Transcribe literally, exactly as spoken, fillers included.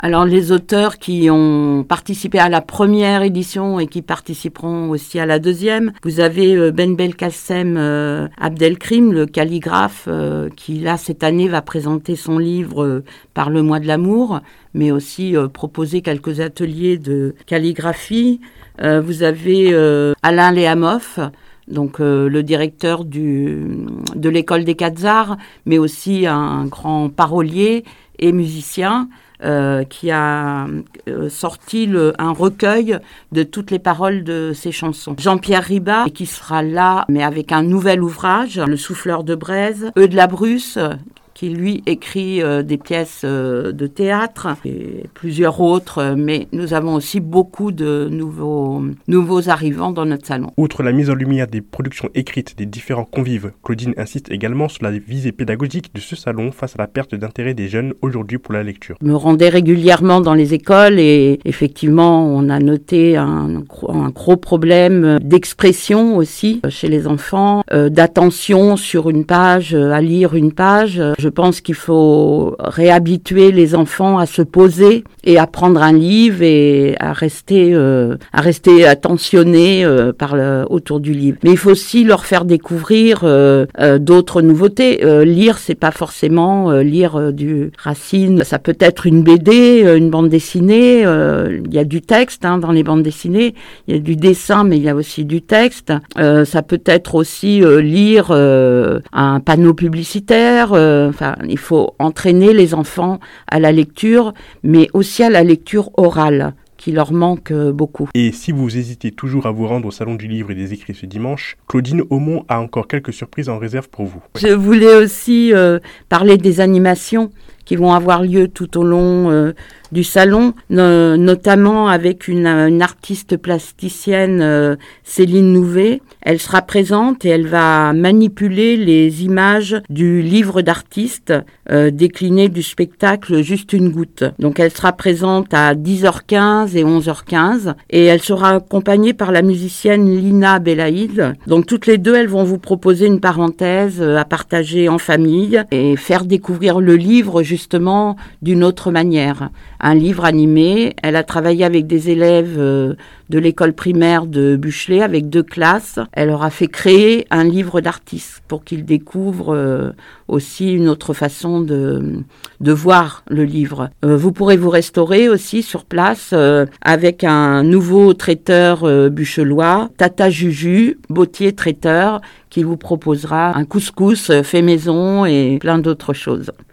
Alors les auteurs qui ont participé à la première édition et qui participeront aussi à la deuxième, vous avez euh, Ben Belkacem euh, Abdelkrim, le calligraphe, euh, qui là cette année va présenter son livre euh, Par le mois de l'amour, mais aussi euh, proposer quelques ateliers de calligraphie. Euh, vous avez euh, Alain Léamoff, donc euh, le directeur du, de l'école des Quatre Arts, mais aussi un grand parolier et musicien. Euh, qui a euh, sorti le, un recueil de toutes les paroles de ses chansons. Jean-Pierre Ribat, qui sera là, mais avec un nouvel ouvrage, Le Souffleur de Braise. Eudes Labrusse, qui lui écrit euh, des pièces euh, de théâtre et plusieurs autres, mais nous avons aussi beaucoup de nouveaux, nouveaux arrivants dans notre salon. Outre la mise en lumière des productions écrites des différents convives, Claudine insiste également sur la visée pédagogique de ce salon face à la perte d'intérêt des jeunes aujourd'hui pour la lecture. Je me rendais régulièrement dans les écoles et effectivement, on a noté un, un gros problème d'expression aussi chez les enfants, euh, d'attention sur une page, à lire une page. Je pense qu'il faut réhabituer les enfants à se poser et à prendre un livre et à rester, euh, à rester attentionnés euh, par le, autour du livre. Mais il faut aussi leur faire découvrir euh, euh, d'autres nouveautés. Euh, lire, c'est pas forcément euh, lire euh, du Racine. Ça peut être une B D, euh, une bande dessinée. Euh, il y a du texte hein, dans les bandes dessinées. Il y a du dessin, mais il y a aussi du texte. Euh, ça peut être aussi euh, lire euh, un panneau publicitaire. Euh, Enfin, il faut entraîner les enfants à la lecture, mais aussi à la lecture orale, qui leur manque beaucoup. Et si vous hésitez toujours à vous rendre au Salon du Livre et des Écrits ce dimanche, Claudine Aumont a encore quelques surprises en réserve pour vous. Je voulais aussi euh, parler des animations qui vont avoir lieu tout au long euh, du salon, no- notamment avec une, une artiste plasticienne, euh, Céline Nouvet. Elle sera présente et elle va manipuler les images du livre d'artiste euh, décliné du spectacle Juste une goutte. Donc elle sera présente à dix heures quinze et onze heures quinze et elle sera accompagnée par la musicienne Lina Belaïd. Donc toutes les deux, elles vont vous proposer une parenthèse à partager en famille et faire découvrir le livre justement d'une autre manière. Un livre animé. Elle a travaillé avec des élèves euh, de l'école primaire de Buchelet, avec deux classes. Elle leur a fait créer un livre d'artiste pour qu'ils découvrent euh, aussi une autre façon de, de voir le livre. Euh, vous pourrez vous restaurer aussi sur place euh, avec un nouveau traiteur euh, buchelois, Tata Juju, bottier traiteur, qui vous proposera un couscous fait maison et plein d'autres choses.